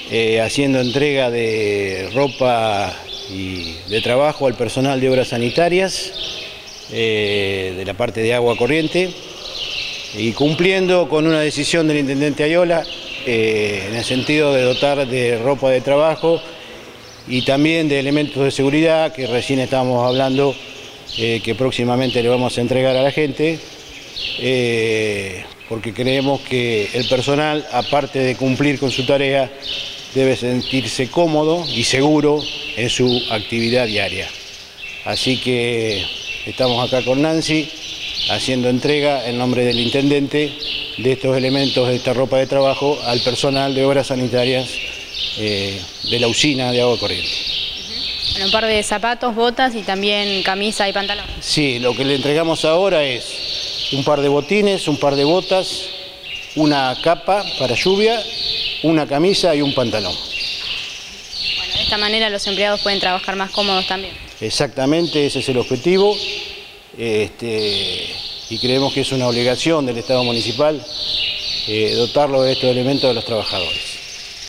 haciendo entrega de ropa y de trabajo al personal de obras sanitarias, de la parte de agua corriente, y cumpliendo con una decisión del intendente Ayola, en el sentido de dotar de ropa de trabajo y también de elementos de seguridad que recién estábamos hablando, que próximamente le vamos a entregar a la gente, porque creemos que el personal, aparte de cumplir con su tarea, debe sentirse cómodo y seguro en su actividad diaria. Así que estamos acá con Nancy haciendo entrega en nombre del intendente de estos elementos, de esta ropa de trabajo al personal de obras sanitarias de la usina de agua corriente. Bueno, un par de zapatos, botas y también camisa y pantalón. Sí, lo que le entregamos ahora es un par de botines, un par de botas, una capa para lluvia, una camisa y un pantalón. Bueno, de esta manera los empleados pueden trabajar más cómodos también. Exactamente, ese es el objetivo. Y creemos que es una obligación del Estado municipal dotarlo de estos elementos de los trabajadores.